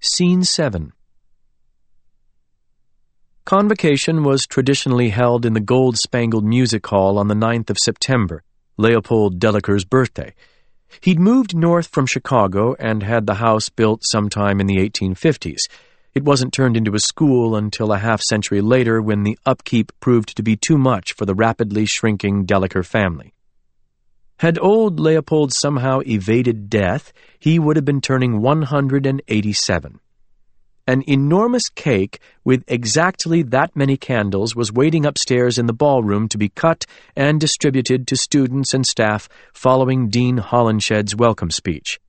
Scene 7. Convocation was traditionally held in the Gold-Spangled Music Hall on the 9th of September, Leopold Delacour's birthday. He'd moved north from Chicago and had the house built sometime in the 1850s. It wasn't turned into a school until a half-century later when the upkeep proved to be too much for the rapidly shrinking Delacour family. Had old Leopold somehow evaded death, he would have been turning 187. An enormous cake with exactly that many candles was waiting upstairs in the ballroom to be cut and distributed to students and staff following Dean Holinshed's welcome speech.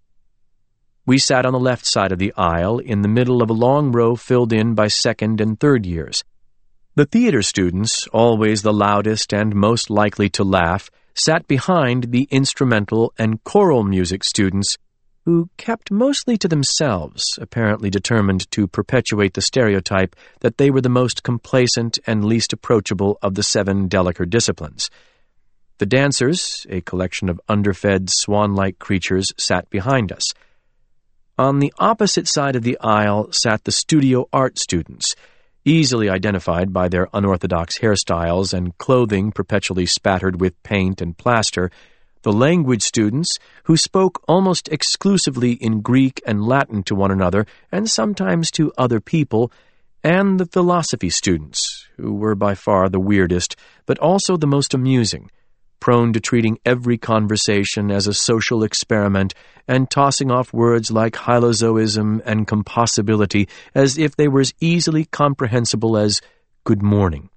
We sat on the left side of the aisle in the middle of a long row filled in by second and third years. The theater students, always the loudest and most likely to laugh, sat behind the instrumental and choral music students, who kept mostly to themselves, apparently determined to perpetuate the stereotype that they were the most complacent and least approachable of the 7 Delacour disciplines. The dancers, a collection of underfed, swan-like creatures, sat behind us. On the opposite side of the aisle sat the studio art students, easily identified by their unorthodox hairstyles and clothing perpetually spattered with paint and plaster, the language students, who spoke almost exclusively in Greek and Latin to one another and sometimes to other people, and the philosophy students, who were by far the weirdest, but also the most amusing, prone to treating every conversation as a social experiment and tossing off words like hylozoism and compossibility as if they were as easily comprehensible as good morning.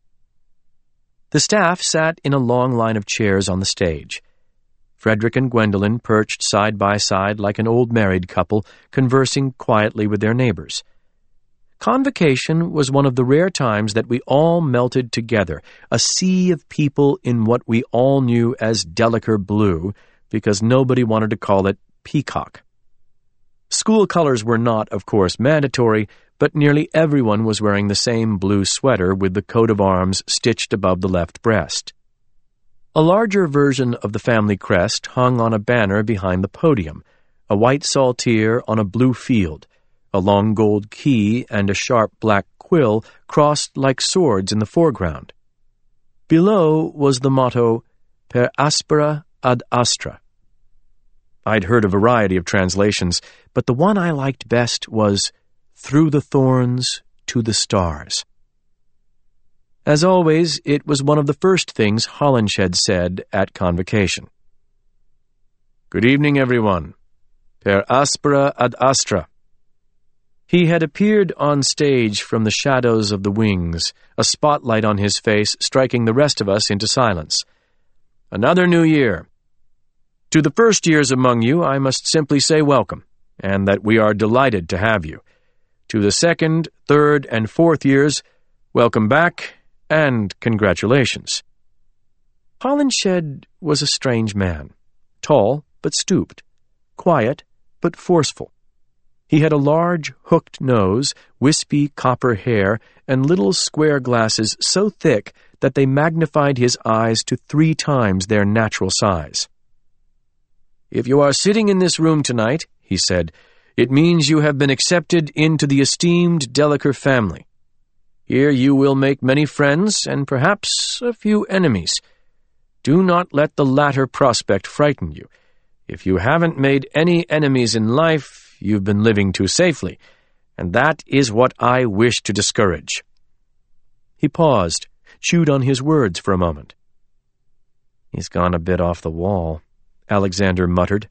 The staff sat in a long line of chairs on the stage. Frederick and Gwendolen perched side by side like an old married couple, conversing quietly with their neighbors. Convocation was one of the rare times that we all melted together, a sea of people in what we all knew as Delacour blue, because nobody wanted to call it peacock. School colors were not, of course, mandatory, but nearly everyone was wearing the same blue sweater with the coat of arms stitched above the left breast. A larger version of the family crest hung on a banner behind the podium, a white saltire on a blue field. A long gold key and a sharp black quill crossed like swords in the foreground. Below was the motto, Per aspera ad astra. I'd heard a variety of translations, but the one I liked best was, Through the thorns to the stars. As always, it was one of the first things Holinshed said at convocation. Good evening, everyone. Per aspera ad astra. He had appeared on stage from the shadows of the wings, a spotlight on his face striking the rest of us into silence. Another new year. To the first years among you, I must simply say welcome, and that we are delighted to have you. To the second, third, and fourth years, welcome back, and congratulations. Holinshed was a strange man, tall but stooped, quiet but forceful. He had a large, hooked nose, wispy copper hair, and little square glasses so thick that they magnified his eyes to 3 times their natural size. If you are sitting in this room tonight, he said, it means you have been accepted into the esteemed Delacour family. Here you will make many friends and perhaps a few enemies. Do not let the latter prospect frighten you. If you haven't made any enemies in life, you've been living too safely, and that is what I wish to discourage. He paused, chewed on his words for a moment. He's gone a bit off the wall, Alexander muttered.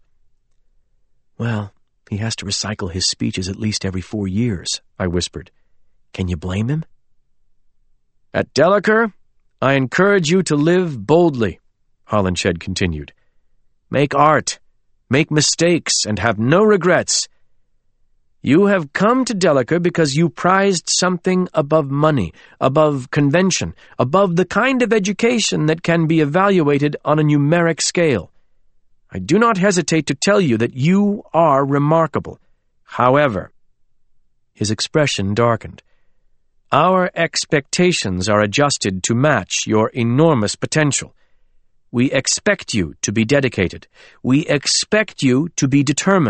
Well, he has to recycle his speeches at least every 4 years, I whispered. Can you blame him? At Delacour, I encourage you to live boldly, Holinshed continued. Make art, make mistakes, and have no regrets. You have come to Delacour because you prized something above money, above convention, above the kind of education that can be evaluated on a numeric scale. I do not hesitate to tell you that you are remarkable. However, his expression darkened. Our expectations are adjusted to match your enormous potential. We expect you to be dedicated. We expect you to be determined.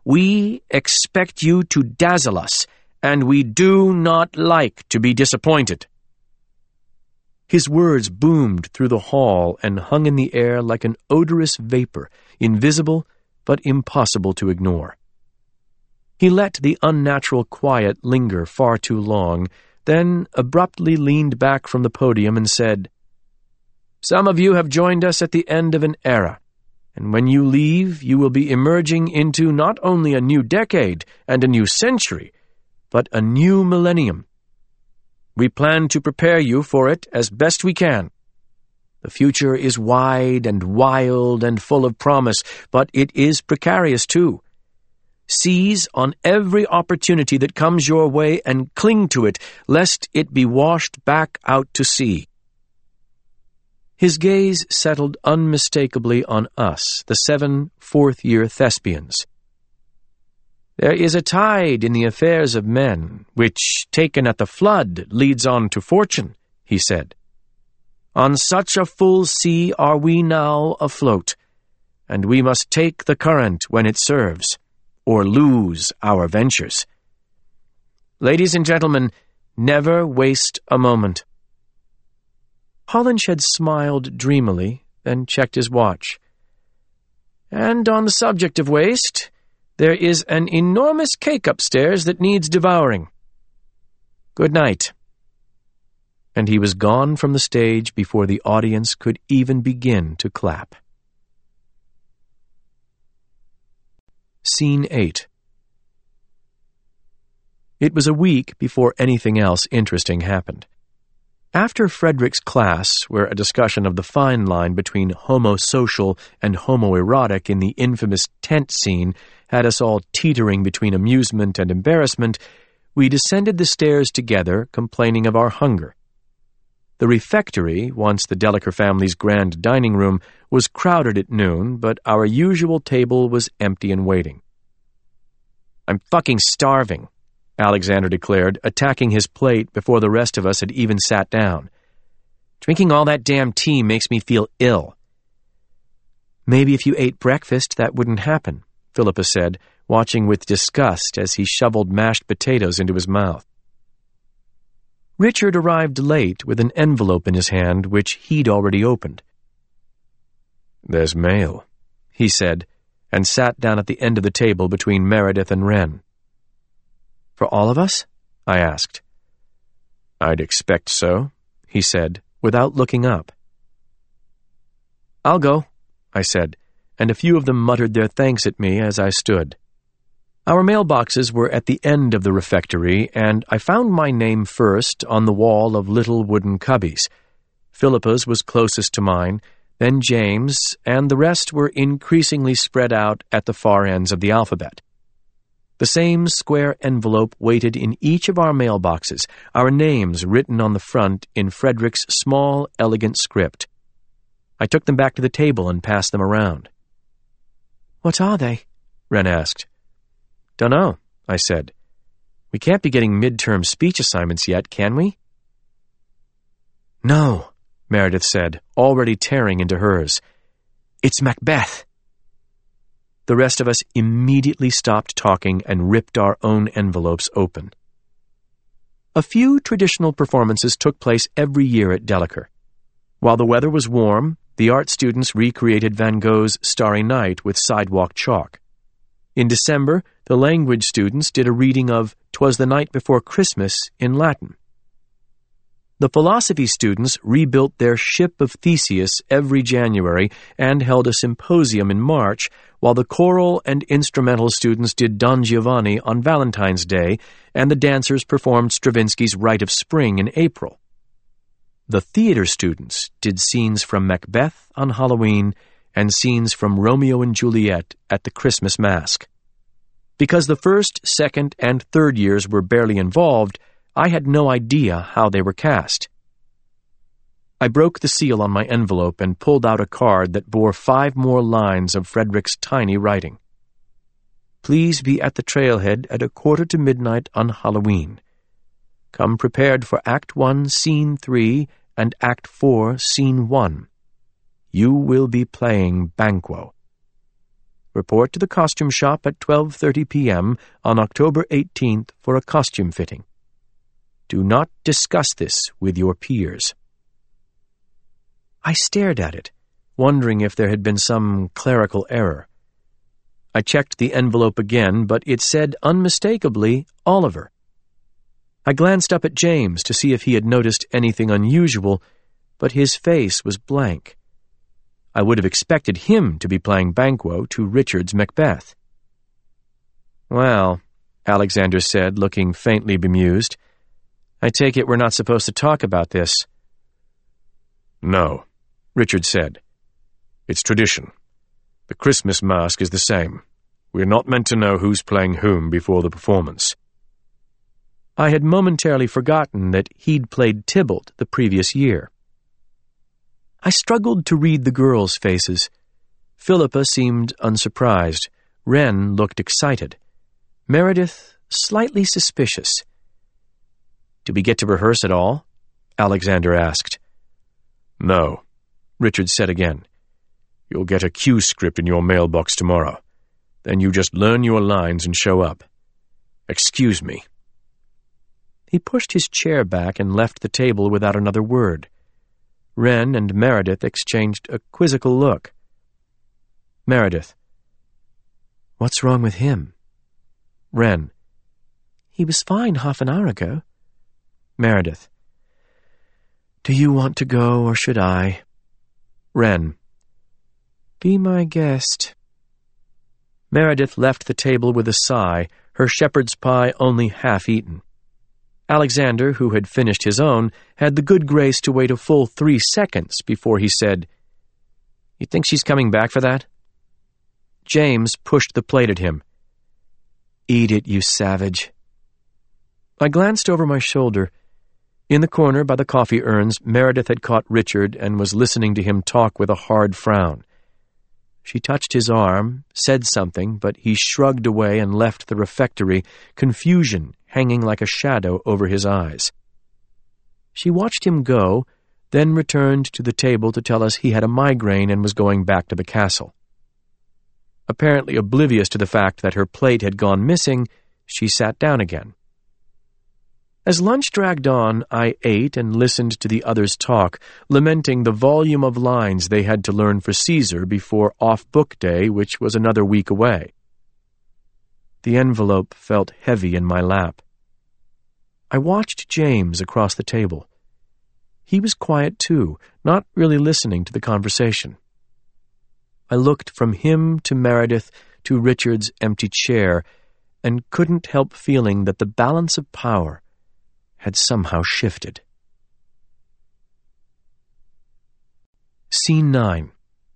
We expect you to dazzle us, and we do not like to be disappointed." His words boomed through the hall and hung in the air like an odorous vapor, invisible but impossible to ignore. He let the unnatural quiet linger far too long, then abruptly leaned back from the podium and said, "Some of you have joined us at the end of an era, and when you leave, you will be emerging into not only a new decade and a new century, but a new millennium. We plan to prepare you for it as best we can. The future is wide and wild and full of promise, but it is precarious too. Seize on every opportunity that comes your way and cling to it, lest it be washed back out to sea." His gaze settled unmistakably on us, the 7 fourth-year thespians. "There is a tide in the affairs of men, which, taken at the flood, leads on to fortune," he said. "On such a full sea are we now afloat, and we must take the current when it serves, or lose our ventures. Ladies and gentlemen, never waste a moment." Holinshed smiled dreamily, then checked his watch. "And on the subject of waste, there is an enormous cake upstairs that needs devouring. Good night." And he was gone from the stage before the audience could even begin to clap. Scene 8. It was a week before anything else interesting happened. After Frederick's class, where a discussion of the fine line between homosocial and homoerotic in the infamous tent scene had us all teetering between amusement and embarrassment, we descended the stairs together, complaining of our hunger. The refectory, once the Delacour family's grand dining room, was crowded at noon, but our usual table was empty and waiting. "I'm fucking starving," Alexander declared, attacking his plate before the rest of us had even sat down. "Drinking all that damn tea makes me feel ill." "Maybe if you ate breakfast, that wouldn't happen," Philippa said, watching with disgust as he shoveled mashed potatoes into his mouth. Richard arrived late with an envelope in his hand, which he'd already opened. "There's mail," he said, and sat down at the end of the table between Meredith and Wren. "For all of us?" I asked. "I'd expect so," he said, without looking up. "I'll go," I said, and a few of them muttered their thanks at me as I stood. Our mailboxes were at the end of the refectory, and I found my name first on the wall of little wooden cubbies. Philippa's was closest to mine, then James, and the rest were increasingly spread out at the far ends of the alphabet. The same square envelope waited in each of our mailboxes, our names written on the front in Frederick's small, elegant script. I took them back to the table and passed them around. "What are they?" Wren asked. "Dunno," I said. "We can't be getting midterm speech assignments yet, can we?" "No," Meredith said, already tearing into hers. "It's Macbeth." The rest of us immediately stopped talking and ripped our own envelopes open. A few traditional performances took place every year at Delacour. While the weather was warm, the art students recreated Van Gogh's Starry Night with sidewalk chalk. In December, the language students did a reading of "'Twas the Night Before Christmas" in Latin. The philosophy students rebuilt their Ship of Theseus every January and held a symposium in March, while the choral and instrumental students did Don Giovanni on Valentine's Day, and the dancers performed Stravinsky's Rite of Spring in April. The theater students did scenes from Macbeth on Halloween and scenes from Romeo and Juliet at the Christmas Masque. Because the first, second, and third years were barely involved, I had no idea how they were cast. I broke the seal on my envelope and pulled out a card that bore 5 more lines of Frederick's tiny writing. "Please be at the trailhead at 1:45 on Halloween. Come prepared for Act 1, Scene 3, and Act 4, Scene 1. You will be playing Banquo." Report to the costume shop at 12:30 p.m. on October 18th for a costume fitting. Do not discuss this with your peers." I stared at it, wondering if there had been some clerical error. I checked the envelope again, but it said unmistakably Oliver. I glanced up at James to see if he had noticed anything unusual, but his face was blank. I would have expected him to be playing Banquo to Richard's Macbeth. "Well," Alexander said, looking faintly bemused, "I take it we're not supposed to talk about this." "No," Richard said. "It's tradition. The Christmas mask is the same. We're not meant to know who's playing whom before the performance." I had momentarily forgotten that he'd played Tybalt the previous year. I struggled to read the girls' faces. Philippa seemed unsurprised. Wren looked excited. Meredith slightly suspicious. "Do we get to rehearse at all?" Alexander asked. "No," Richard said again. "You'll get a cue script in your mailbox tomorrow. Then you just learn your lines and show up. Excuse me." He pushed his chair back and left the table without another word. Wren and Meredith exchanged a quizzical look. Meredith: "What's wrong with him?" Wren: "He was fine half an hour ago." Meredith: "Do you want to go, or should I?" Wren: "Be my guest." Meredith left the table with a sigh, her shepherd's pie only half eaten. Alexander, who had finished his own, had the good grace to wait a full 3 seconds before he said, "You think she's coming back for that?" James pushed the plate at him. "Eat it, you savage." I glanced over my shoulder. In the corner by the coffee urns, Meredith had caught Richard and was listening to him talk with a hard frown. She touched his arm, said something, but he shrugged away and left the refectory, confusion hanging like a shadow over his eyes. She watched him go, then returned to the table to tell us he had a migraine and was going back to the castle. Apparently oblivious to the fact that her plate had gone missing, she sat down again. As lunch dragged on, I ate and listened to the others talk, lamenting the volume of lines they had to learn for Caesar before off-book day, which was another week away. The envelope felt heavy in my lap. I watched James across the table. He was quiet too, not really listening to the conversation. I looked from him to Meredith to Richard's empty chair and couldn't help feeling that the balance of power had somehow shifted. Scene 9.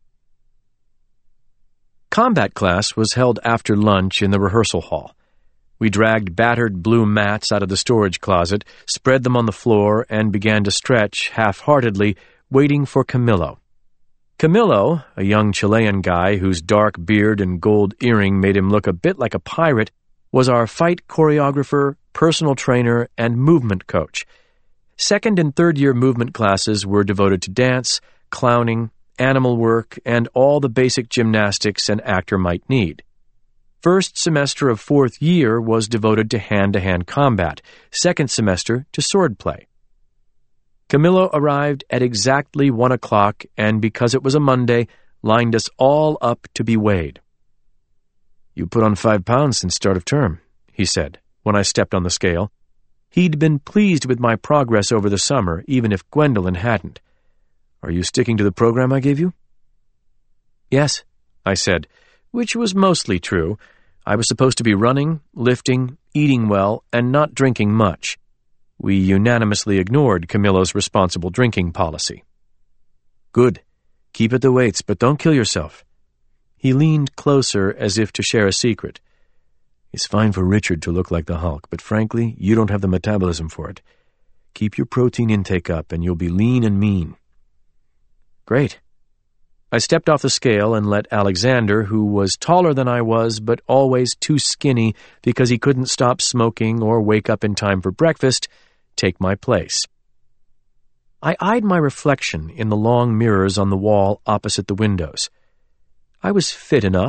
Combat class was held after lunch in the rehearsal hall. We dragged battered blue mats out of the storage closet, spread them on the floor, and began to stretch half-heartedly, waiting for Camillo. Camillo, a young Chilean guy whose dark beard and gold earring made him look a bit like a pirate, was our fight choreographer, personal trainer, and movement coach. Second and third-year movement classes were devoted to dance, clowning, animal work, and all the basic gymnastics an actor might need. First semester of fourth year was devoted to hand-to-hand combat, second semester to swordplay. Camillo arrived at exactly 1 o'clock, and because it was a Monday, lined us all up to be weighed. "You put on 5 pounds since start of term," he said, when I stepped on the scale. He'd been pleased with my progress over the summer, even if Gwendolyn hadn't. "Are you sticking to the program I gave you?" "Yes," I said, which was mostly true. I was supposed to be running, lifting, eating well, and not drinking much. We unanimously ignored Camillo's responsible drinking policy. "Good. Keep at the weights, but don't kill yourself." He leaned closer as if to share a secret. "It's fine for Richard to look like the Hulk, but frankly, you don't have the metabolism for it. Keep your protein intake up, and you'll be lean and mean." "Great." I stepped off the scale and let Alexander, who was taller than I was but always too skinny because he couldn't stop smoking or wake up in time for breakfast, take my place. I eyed my reflection in the long mirrors on the wall opposite the windows. I was fit enough,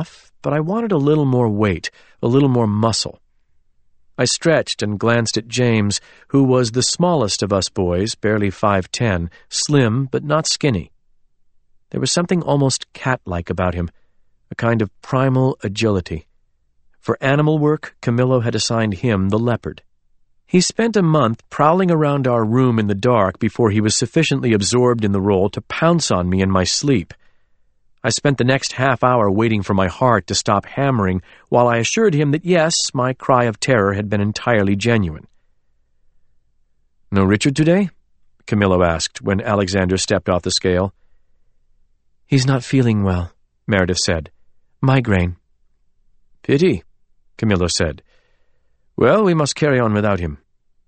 but I wanted a little more weight, a little more muscle. I stretched and glanced at James, who was the smallest of us boys, barely 5'10", slim but not skinny. There was something almost cat-like about him, a kind of primal agility. For animal work, Camillo had assigned him the leopard. He spent a month prowling around our room in the dark before he was sufficiently absorbed in the role to pounce on me in my sleep. I spent the next half hour waiting for my heart to stop hammering while I assured him that yes, my cry of terror had been entirely genuine. "No Richard today?" Camillo asked when Alexander stepped off the scale. "He's not feeling well," Meredith said. "Migraine." "Pity," Camillo said. "Well, we must carry on without him."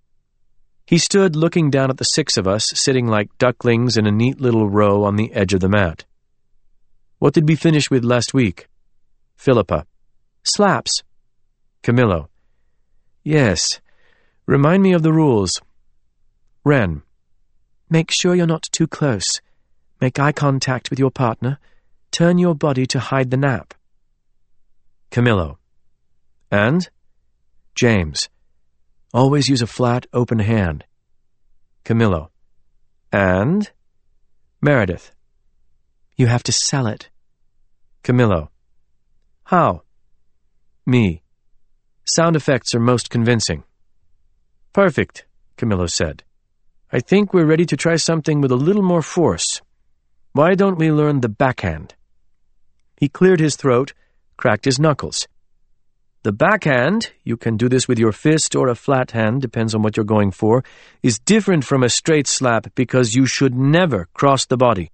He stood looking down at the six of us, sitting like ducklings in a neat little row on the edge of the mat. "What did we finish with last week?" Philippa. "Slaps." Camillo. "Yes. Remind me of the rules." Wren. "Make sure you're not too close. Make eye contact with your partner. Turn your body to hide the nap." Camillo. "And?" James. "Always use a flat, open hand." Camillo. "And?" Meredith. "You have to sell it." Camillo. "How?" Me. "Sound effects are most convincing." "Perfect," Camillo said. "I think we're ready to try something with a little more force. Why don't we learn the backhand?" He cleared his throat, cracked his knuckles. "The backhand, you can do this with your fist or a flat hand, depends on what you're going for, is different from a straight slap because you should never cross the body."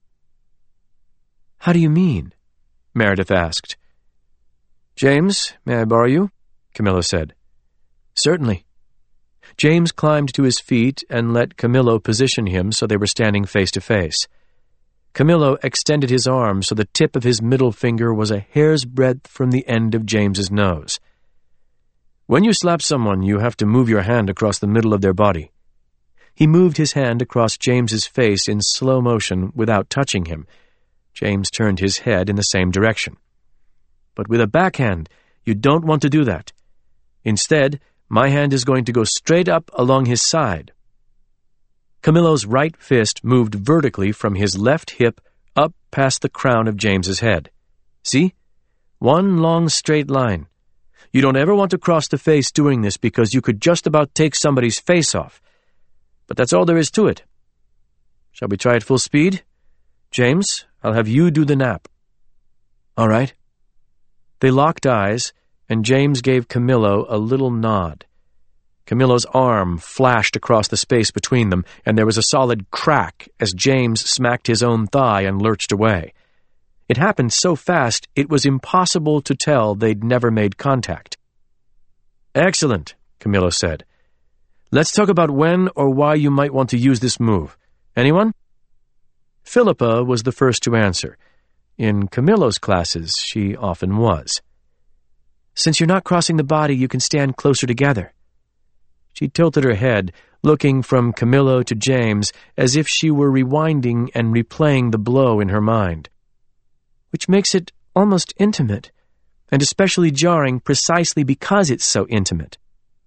"How do you mean?" Meredith asked. "James, may I borrow you?" Camillo said. "Certainly." James climbed to his feet and let Camillo position him so they were standing face to face. Camillo extended his arm so the tip of his middle finger was a hair's breadth from the end of James's nose. "When you slap someone, you have to move your hand across the middle of their body." He moved his hand across James's face in slow motion without touching him. James turned his head in the same direction. "But with a backhand, you don't want to do that. Instead, my hand is going to go straight up along his side." Camillo's right fist moved vertically from his left hip up past the crown of James's head. "See? One long straight line. You don't ever want to cross the face doing this because you could just about take somebody's face off. But that's all there is to it. Shall we try at full speed? James, I'll have you do the nap." "All right." They locked eyes, and James gave Camillo a little nod. Camillo's arm flashed across the space between them, and there was a solid crack as James smacked his own thigh and lurched away. It happened so fast it was impossible to tell they'd never made contact. "Excellent," Camillo said. "Let's talk about when or why you might want to use this move. Anyone?" Philippa was the first to answer. In Camillo's classes, she often was. "Since you're not crossing the body, you can stand closer together." She tilted her head, looking from Camillo to James as if she were rewinding and replaying the blow in her mind. "Which makes it almost intimate, and especially jarring precisely because it's so intimate."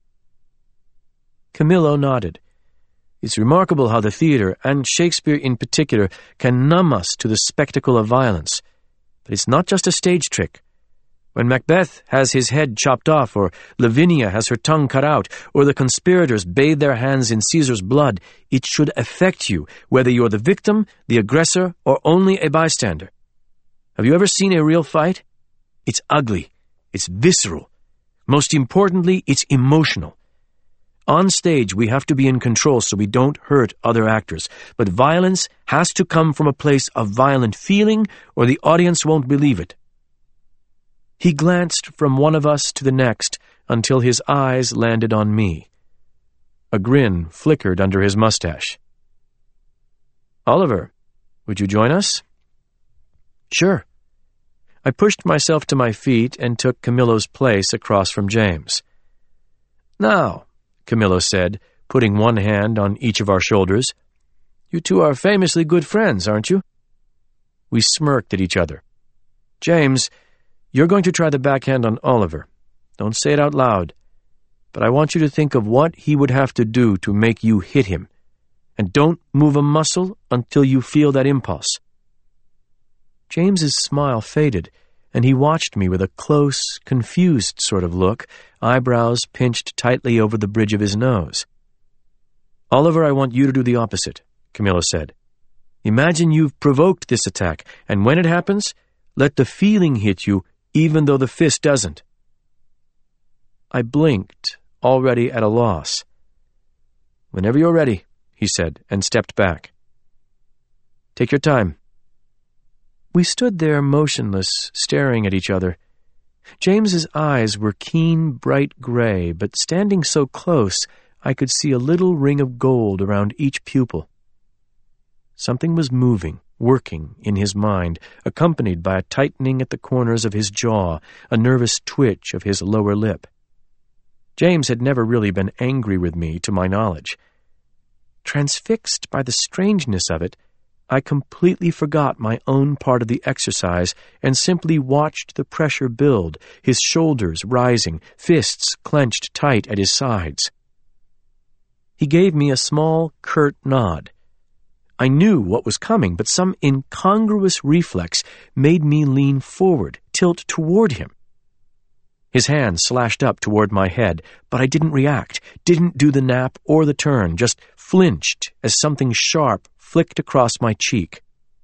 Camillo nodded. "It's remarkable how the theater, and Shakespeare in particular, can numb us to the spectacle of violence. But it's not just a stage trick. When Macbeth has his head chopped off, or Lavinia has her tongue cut out, or the conspirators bathe their hands in Caesar's blood, it should affect you, whether you're the victim, the aggressor, or only a bystander. Have you ever seen a real fight? It's ugly. It's visceral. Most importantly, it's emotional. On stage, we have to be in control so we don't hurt other actors, but violence has to come from a place of violent feeling, or the audience won't believe it." He glanced from one of us to the next until his eyes landed on me. A grin flickered under his mustache. "Oliver, would you join us?" "Sure." I pushed myself to my feet and took Camillo's place across from James. "Now," Camillo said, putting one hand on each of our shoulders, "you two are famously good friends, aren't you?" We smirked at each other. "James, You're going to try the backhand on Oliver. Don't say it out loud. But I want you to think of what he would have to do to make you hit him. And don't move a muscle until you feel that impulse." James's smile faded, and he watched me with a close, confused sort of look, eyebrows pinched tightly over the bridge of his nose. "Oliver, I want you to do the opposite," Camilla said. "Imagine you've provoked this attack, and when it happens, let the feeling hit you even though the fist doesn't." I blinked, already at a loss. "Whenever you're ready," he said, and stepped back. "Take your time." We stood there motionless, staring at each other. James's eyes were keen, bright gray, but standing so close, I could see a little ring of gold around each pupil. Something was moving, working in his mind, accompanied by a tightening at the corners of his jaw, a nervous twitch of his lower lip. James had never really been angry with me, to my knowledge. Transfixed by the strangeness of it, I completely forgot my own part of the exercise and simply watched the pressure build, his shoulders rising, fists clenched tight at his sides. He gave me a small, curt nod. I knew what was coming, but some incongruous reflex made me lean forward, tilt toward him. His hand slashed up toward my head, but I didn't react, didn't do the nap or the turn, just flinched as something sharp flicked across my cheek.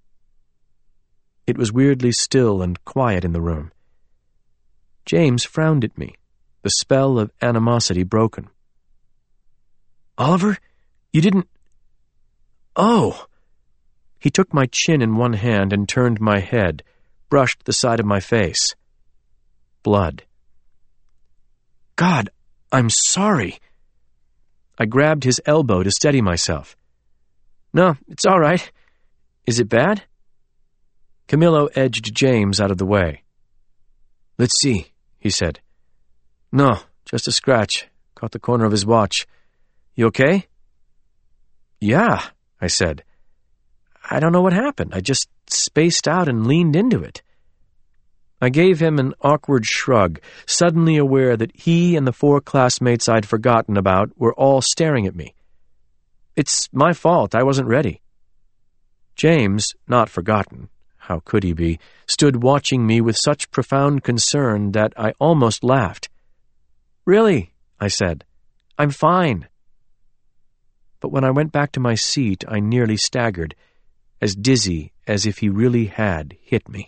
It was weirdly still and quiet in the room. James frowned at me, the spell of animosity broken. "Oliver, you didn't—" "Oh!" He took my chin in one hand and turned my head, brushed the side of my face. Blood. "God, I'm sorry." I grabbed his elbow to steady myself. "No, it's all right. Is it bad?" Camillo edged James out of the way. "Let's see," he said. "No, just a scratch. Caught the corner of his watch. You okay?" "Yeah," I said. "I don't know what happened. I just spaced out and leaned into it." I gave him an awkward shrug, suddenly aware that he and the 4 classmates I'd forgotten about were all staring at me. "It's my fault. I wasn't ready." James, not forgotten, how could he be, stood watching me with such profound concern that I almost laughed. "Really," I said, "I'm fine." But when I went back to my seat, I nearly staggered, as dizzy as if he really had hit me.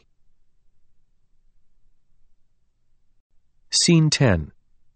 Scene 10.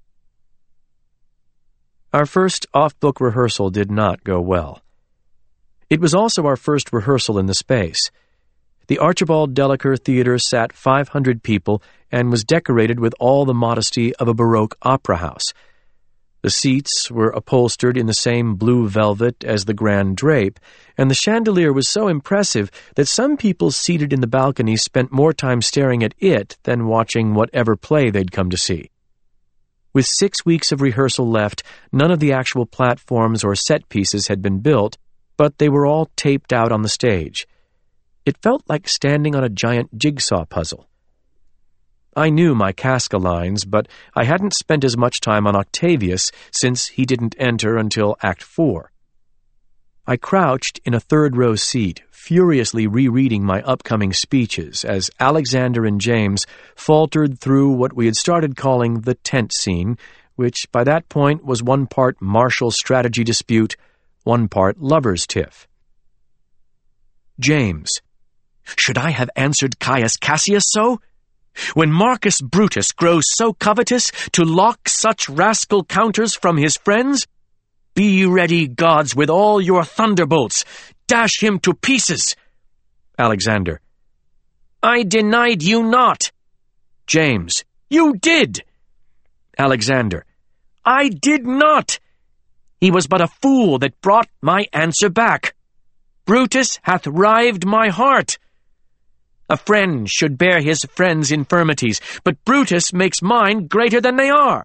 Our first off-book rehearsal did not go well. It was also our first rehearsal in the space. The Archibald Delacour Theatre sat 500 people and was decorated with all the modesty of a Baroque opera house. The seats were upholstered in the same blue velvet as the grand drape, and the chandelier was so impressive that some people seated in the balcony spent more time staring at it than watching whatever play they'd come to see. With 6 weeks of rehearsal left, none of the actual platforms or set pieces had been built, but they were all taped out on the stage. It felt like standing on a giant jigsaw puzzle. I knew my Casca lines, but I hadn't spent as much time on Octavius since he didn't enter until Act 4. I crouched in a third-row seat, furiously rereading my upcoming speeches as Alexander and James faltered through what we had started calling the tent scene, which by that point was 1 part martial strategy dispute, 1 part lover's tiff. James. "Should I have answered Caius Cassius so? When Marcus Brutus grows so covetous to lock such rascal counters from his friends? Be ready, gods, with all your thunderbolts. Dash him to pieces." Alexander. "I denied you not." James. "You did." Alexander. "I did not. He was but a fool that brought my answer back. Brutus hath rived my heart. A friend should bear his friend's infirmities, but Brutus makes mine greater than they are."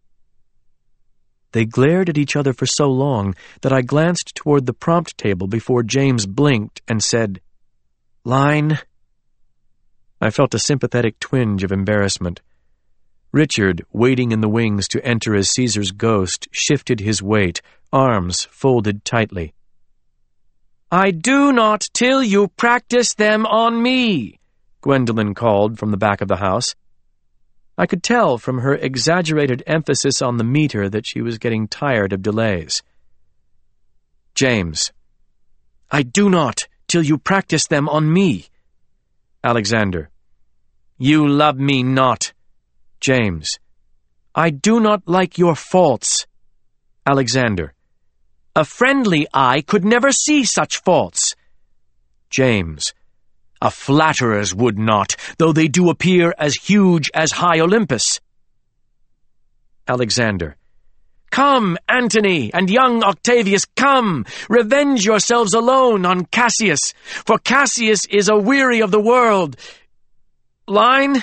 They glared at each other for so long that I glanced toward the prompt table before James blinked and said, "Line." I felt a sympathetic twinge of embarrassment. Richard, waiting in the wings to enter as Caesar's ghost, shifted his weight, arms folded tightly. "I do not till you practice them on me," Gwendolen called from the back of the house. I could tell from her exaggerated emphasis on the meter that she was getting tired of delays. James. "I do not till you practice them on me." Alexander. "You love me not." James. "I do not like your faults." Alexander. "A friendly eye could never see such faults." James. "A flatterer's would not, though they do appear as huge as high Olympus." Alexander. "Come, Antony and young Octavius, come, revenge yourselves alone on Cassius, for Cassius is aweary of the world." Line?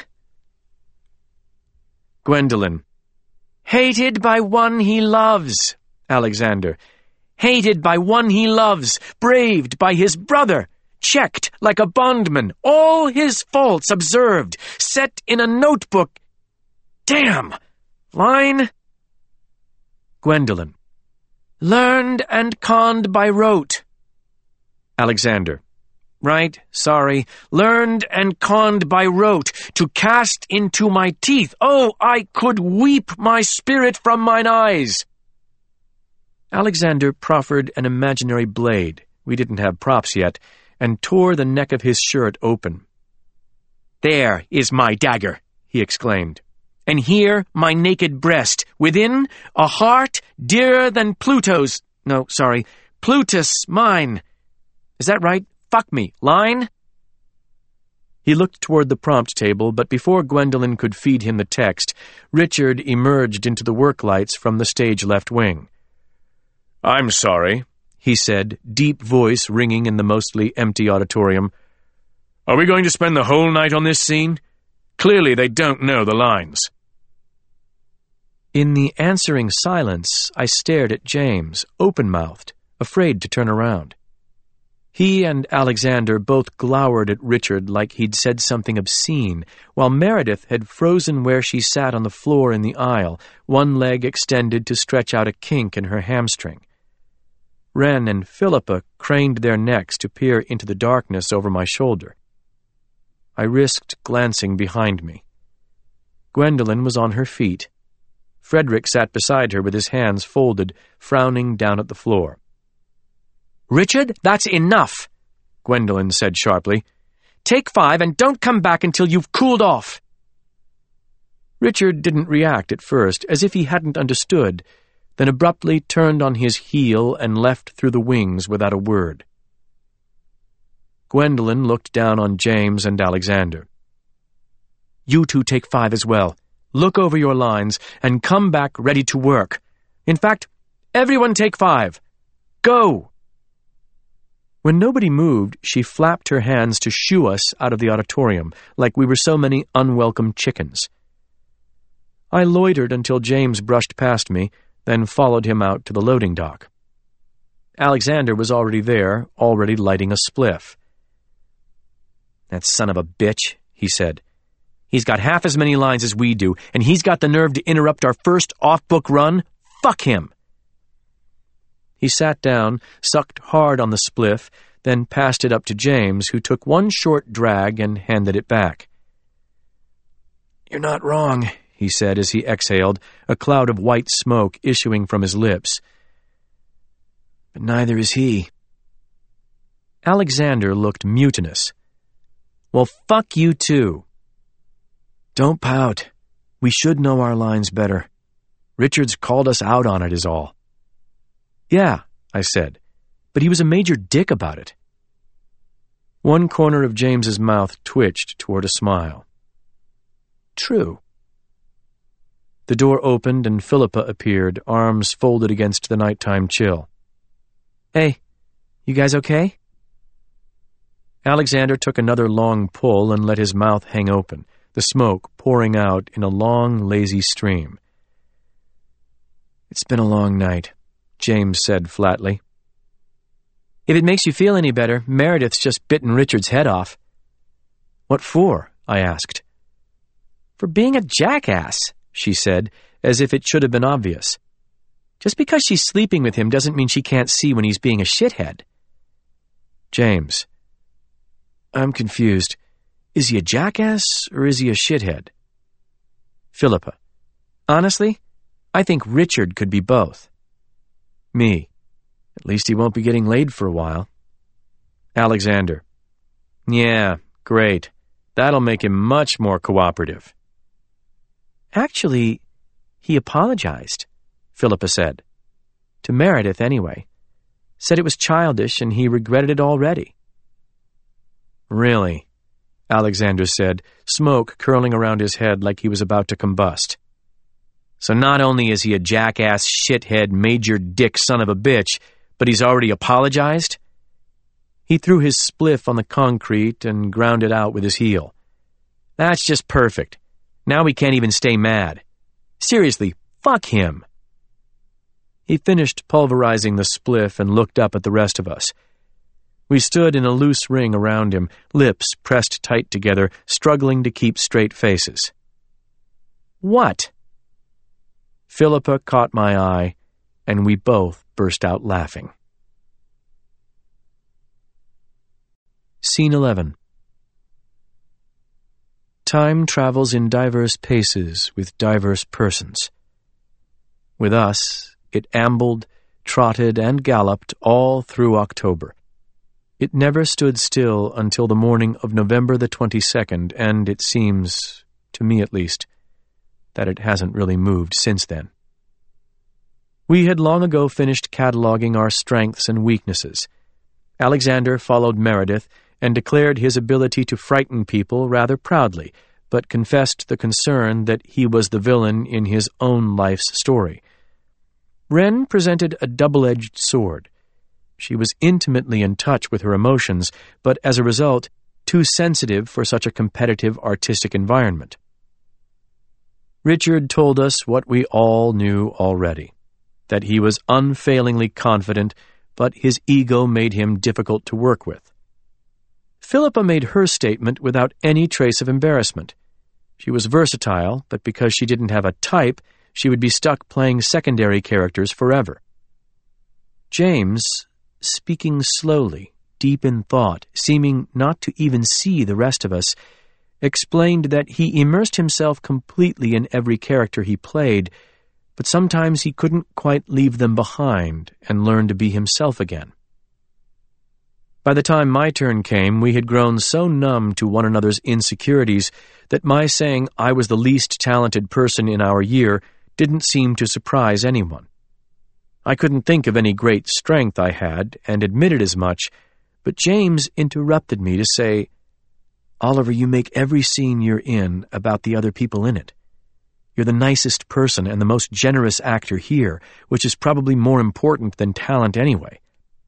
Gwendolen. "Hated by one he loves." Alexander. "Hated by one he loves, braved by his brother, checked like a bondman, all his faults observed, set in a notebook. Damn! Line? Gwendolen. "Learned and conned by rote." Alexander. "Right, sorry. Learned and conned by rote, to cast into my teeth. Oh, I could weep my spirit from mine eyes." Alexander proffered an imaginary blade, we didn't have props yet, and tore the neck of his shirt open. "There is my dagger," he exclaimed. "And here my naked breast, within a heart dearer than Pluto's, no, sorry, Plutus mine. Is that right? Fuck me. Line?" He looked toward the prompt table, but before Gwendolen could feed him the text, Richard emerged into the work lights from the stage left wing. "I'm sorry," he said, deep voice ringing in the mostly empty auditorium. "Are we going to spend the whole night on this scene? Clearly they don't know the lines." In the answering silence, I stared at James, open-mouthed, afraid to turn around. He and Alexander both glowered at Richard like he'd said something obscene, while Meredith had frozen where she sat on the floor in the aisle, one leg extended to stretch out a kink in her hamstring. Wren and Philippa craned their necks to peer into the darkness over my shoulder. I risked glancing behind me. Gwendolen was on her feet. Frederick sat beside her with his hands folded, frowning down at the floor. "Richard, that's enough," Gwendolen said sharply. "Take 5 and don't come back until you've cooled off." Richard didn't react at first, as if he hadn't understood, then abruptly turned on his heel and left through the wings without a word. Gwendolen looked down on James and Alexander. "You two take 5 as well. Look over your lines and come back ready to work. In fact, everyone take 5. Go!" When nobody moved, she flapped her hands to shoo us out of the auditorium, like we were so many unwelcome chickens. I loitered until James brushed past me, then followed him out to the loading dock. Alexander was already there, already lighting a spliff. "That son of a bitch," he said. "He's got half as many lines as we do, and he's got the nerve to interrupt our first off-book run? Fuck him!" He sat down, sucked hard on the spliff, then passed it up to James, who took one short drag and handed it back. "You're not wrong," he said as he exhaled, a cloud of white smoke issuing from his lips. "But neither is he." Alexander looked mutinous. "Well, fuck you too." "Don't pout. We should know our lines better. Richard's called us out on it is all." "Yeah," I said, but he was a major dick about it. One corner of James's mouth twitched toward a smile. "True." The door opened and Philippa appeared, arms folded against the nighttime chill. "Hey, you guys okay?" Alexander took another long pull and let his mouth hang open, the smoke pouring out in a long, lazy stream. "It's been a long night," James said flatly. "If it makes you feel any better, Meredith's just bitten Richard's head off." "What for? I asked. For being a jackass, she said, as if it should have been obvious. Just because she's sleeping with him doesn't mean she can't see when he's being a shithead. James. I'm confused. Is he a jackass or is he a shithead? Philippa. Honestly, I think Richard could be both. Me. At least he won't be getting laid for a while. Alexander. Yeah, great. That'll make him much more cooperative. Actually, he apologized, Philippa said. To Meredith, anyway. Said it was childish and he regretted it already. Really? Alexander said, smoke curling around his head like he was about to combust. So not only is he a jackass, shithead, major dick son of a bitch, but he's already apologized? He threw his spliff on the concrete and ground it out with his heel. That's just perfect. Now we can't even stay mad. Seriously, fuck him. He finished pulverizing the spliff and looked up at the rest of us. We stood in a loose ring around him, lips pressed tight together, struggling to keep straight faces. What? Philippa caught my eye, and we both burst out laughing. Scene 11. Time travels in diverse paces with diverse persons. With us, it ambled, trotted, and galloped all through October. It never stood still until the morning of November the 22nd, and it seems, to me at least, that it hasn't really moved since then. We had long ago finished cataloging our strengths and weaknesses. Alexander followed Meredith and declared his ability to frighten people rather proudly, but confessed the concern that he was the villain in his own life's story. Wren presented a double-edged sword. She was intimately in touch with her emotions, but as a result, too sensitive for such a competitive artistic environment. Richard told us what we all knew already, that he was unfailingly confident, but his ego made him difficult to work with. Philippa made her statement without any trace of embarrassment. She was versatile, but because she didn't have a type, she would be stuck playing secondary characters forever. James, speaking slowly, deep in thought, seeming not to even see the rest of us, explained that he immersed himself completely in every character he played, but sometimes he couldn't quite leave them behind and learn to be himself again. By the time my turn came, we had grown so numb to one another's insecurities that my saying I was the least talented person in our year didn't seem to surprise anyone. I couldn't think of any great strength I had, and admitted as much, but James interrupted me to say, Oliver, you make every scene you're in about the other people in it. You're the nicest person and the most generous actor here, which is probably more important than talent anyway.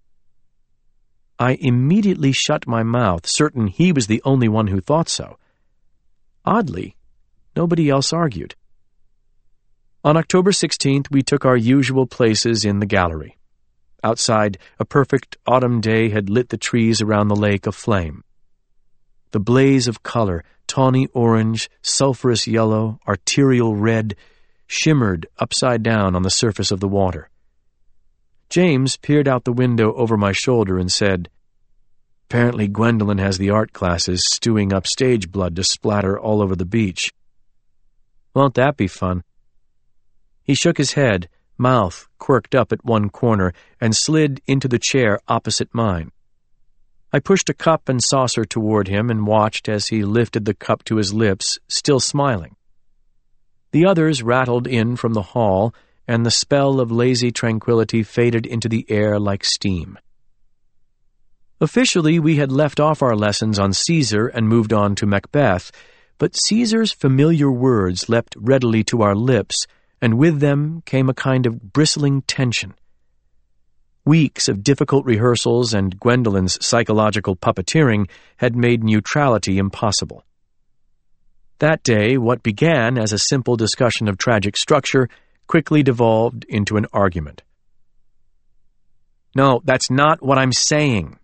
I immediately shut my mouth, certain he was the only one who thought so. Oddly, nobody else argued. On October 16th, we took our usual places in the gallery. Outside, a perfect autumn day had lit the trees around the lake aflame. The blaze of color, tawny orange, sulphurous yellow, arterial red, shimmered upside down on the surface of the water. James peered out the window over my shoulder and said, Apparently Gwendolyn has the art classes stewing up stage blood to splatter all over the beach. Won't that be fun? He shook his head, mouth quirked up at one corner, and slid into the chair opposite mine. I pushed a cup and saucer toward him and watched as he lifted the cup to his lips, still smiling. The others rattled in from the hall, and the spell of lazy tranquility faded into the air like steam. Officially, we had left off our lessons on Caesar and moved on to Macbeth, but Caesar's familiar words leapt readily to our lips, and with them came a kind of bristling tension. Weeks of difficult rehearsals and Gwendolyn's psychological puppeteering had made neutrality impossible. That day, what began as a simple discussion of tragic structure quickly devolved into an argument. No, that's not what I'm saying,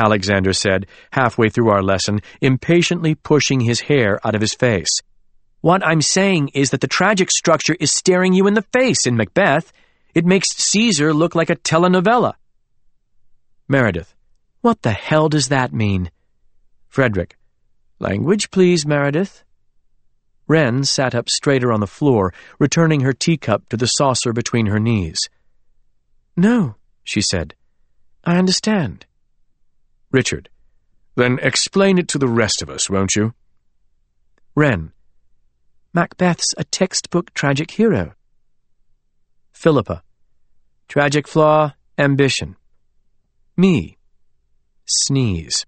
Alexander said, halfway through our lesson, impatiently pushing his hair out of his face. "What I'm saying is that the tragic structure is staring you in the face in Macbeth. It makes Caesar look like a telenovela." Meredith: "What the hell does that mean?" Frederick: "Language, please, Meredith." Wren sat up straighter on the floor, returning her teacup to the saucer between her knees. "No," she said. "I understand." Richard: "Then explain it to the rest of us, won't you?" Wren: "Macbeth's a textbook tragic hero." Philippa: "Tragic flaw, ambition." Me: sneeze.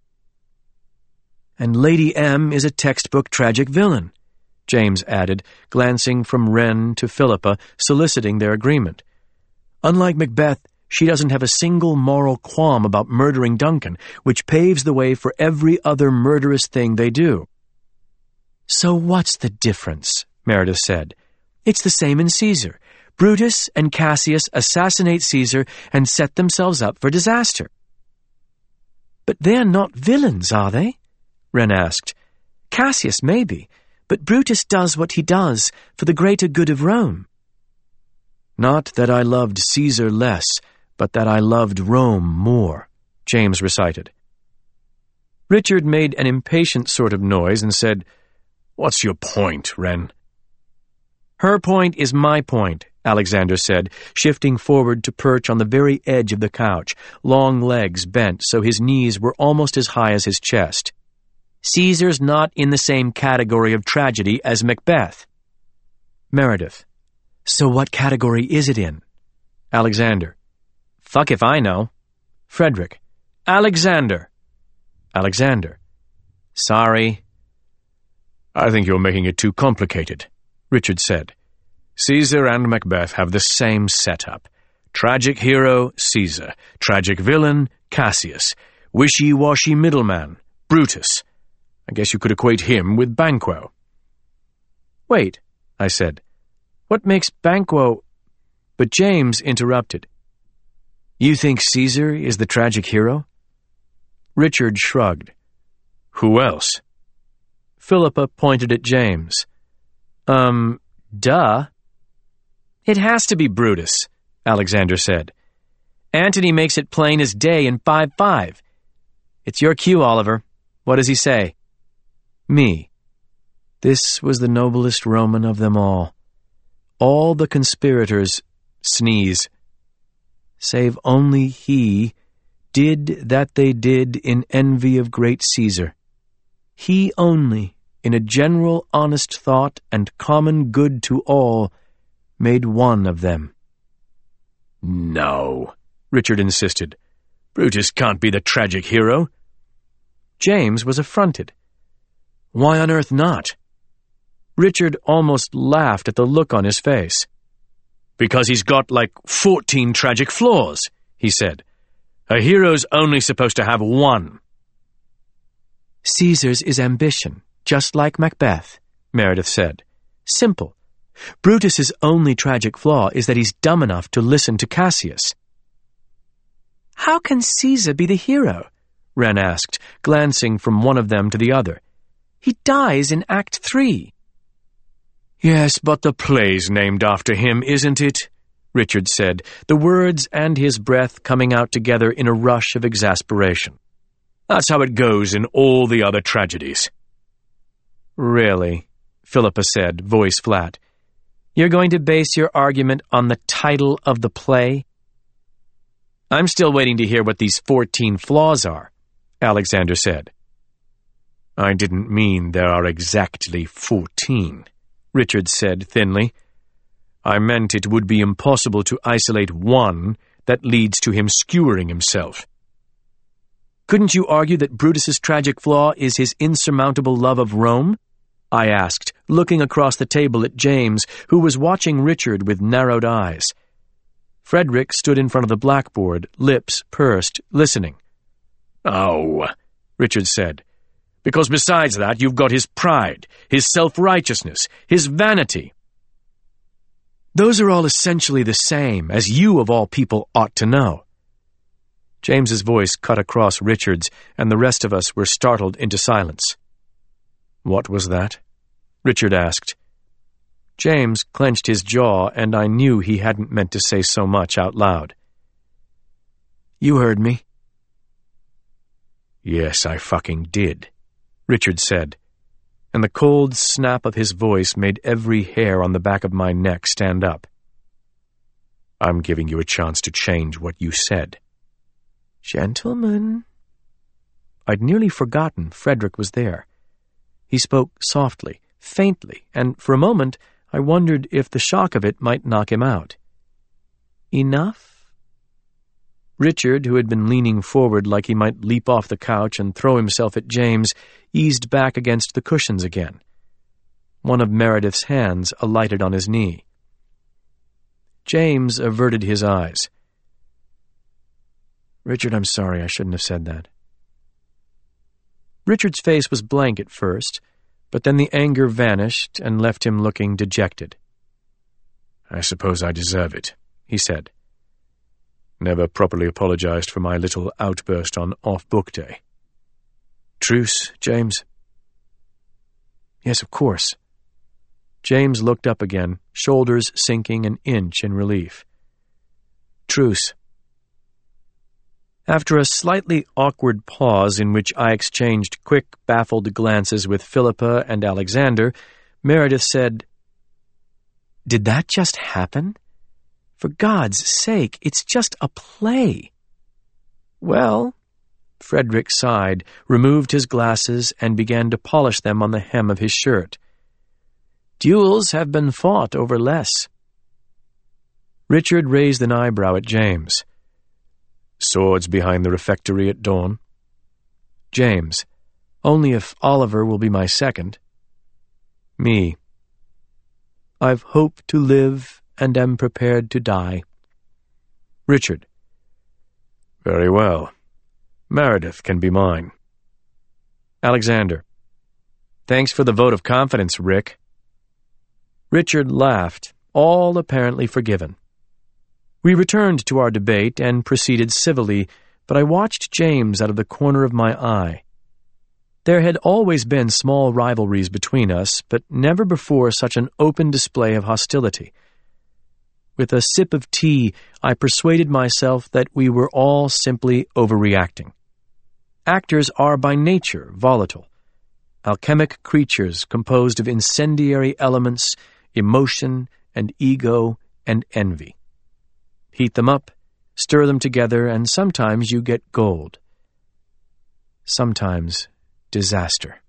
"And Lady M is a textbook tragic villain," James added, glancing from Wren to Philippa, soliciting their agreement. "Unlike Macbeth, she doesn't have a single moral qualm about murdering Duncan, which paves the way for every other murderous thing they do." "So what's the difference?" Meredith said. "It's the same in Caesar. Brutus and Cassius assassinate Caesar and set themselves up for disaster." "But they're not villains, are they?" Wren asked. "Cassius maybe, but Brutus does what he does for the greater good of Rome." "Not that I loved Caesar less, but that I loved Rome more," James recited. Richard made an impatient sort of noise and said, "What's your point, Wren?" "Her point is my point," Alexander said, shifting forward to perch on the very edge of the couch, long legs bent so his knees were almost as high as his chest. "Caesar's not in the same category of tragedy as Macbeth." Meredith: "So what category is it in?" Alexander: "Fuck if I know." Frederick: "Alexander!" Alexander: "Sorry." "I think you're making it too complicated," Richard said. "Caesar and Macbeth have the same setup. Tragic hero, Caesar. Tragic villain, Cassius. Wishy-washy middleman, Brutus. I guess you could equate him with Banquo." "Wait," I said. "What makes Banquo—" But James interrupted. "You think Caesar is the tragic hero?" Richard shrugged. "Who else?" Philippa pointed at James. Duh." "It has to be Brutus," Alexander said. "Antony makes it plain as day in 5-5. It's your cue, Oliver. What does he say?" Me: "This was the noblest Roman of them all. All the conspirators," sneeze, "save only he, did that they did in envy of great Caesar. He only, in a general honest thought and common good to all, made one of them." "No," Richard insisted. "Brutus can't be the tragic hero." James was affronted. "Why on earth not?" Richard almost laughed at the look on his face. "Because he's got like 14 tragic flaws," he said. "A hero's only supposed to have one." "Caesar's is ambition, just like Macbeth," Meredith said. "Simple. Brutus's only tragic flaw is that he's dumb enough to listen to Cassius." "How can Caesar be the hero?" Wren asked, glancing from one of them to the other. "He dies in Act 3. "Yes, but the play's named after him, isn't it?" Richard said, the words and his breath coming out together in a rush of exasperation. "That's how it goes in all the other tragedies." "Really?" Philippa said, voice flat. "You're going to base your argument on the title of the play?" "I'm still waiting to hear what these 14 flaws are," Alexander said. "I didn't mean there are exactly 14, Richard said thinly. "I meant it would be impossible to isolate one that leads to him skewering himself." "Couldn't you argue that Brutus's tragic flaw is his insurmountable love of Rome?" I asked, looking across the table at James, who was watching Richard with narrowed eyes. Frederick stood in front of the blackboard, lips pursed, listening. "Oh," Richard said, "because besides that you've got his pride, his self-righteousness, his vanity." "Those are all essentially the same, as you of all people ought to know." James's voice cut across Richard's, and the rest of us were startled into silence. "What was that?" Richard asked. James clenched his jaw, and I knew he hadn't meant to say so much out loud. "You heard me." "Yes, I fucking did," Richard said, and the cold snap of his voice made every hair on the back of my neck stand up. "I'm giving you a chance to change what you said." "Gentlemen." I'd nearly forgotten Frederick was there. He spoke softly, faintly, and for a moment I wondered if the shock of it might knock him out. "Enough?" Richard, who had been leaning forward like he might leap off the couch and throw himself at James, eased back against the cushions again. One of Meredith's hands alighted on his knee. James averted his eyes. "Richard, I'm sorry, I shouldn't have said that." Richard's face was blank at first, but then the anger vanished and left him looking dejected. "I suppose I deserve it," he said. "Never properly apologized for my little outburst on off-book day." "Truce, James." "Yes, of course." James looked up again, shoulders sinking an inch in relief. "Truce." After a slightly awkward pause in which I exchanged quick, baffled glances with Philippa and Alexander, Meredith said, "Did that just happen? For God's sake, it's just a play." "Well," Frederick sighed, removed his glasses, and began to polish them on the hem of his shirt. "Duels have been fought over less." Richard raised an eyebrow at James. "Swords behind the refectory at dawn?" James, "Only if Oliver will be my second." Me, "I've hope to live and am prepared to die." Richard, "Very well. Meredith can be mine." Alexander, "Thanks for the vote of confidence, Rick." Richard laughed, all apparently forgiven. We returned to our debate and proceeded civilly, but I watched James out of the corner of my eye. There had always been small rivalries between us, but never before such an open display of hostility. With a sip of tea, I persuaded myself that we were all simply overreacting. Actors are by nature volatile, alchemic creatures composed of incendiary elements, emotion and ego and envy. Heat them up, stir them together, and sometimes you get gold. Sometimes disaster.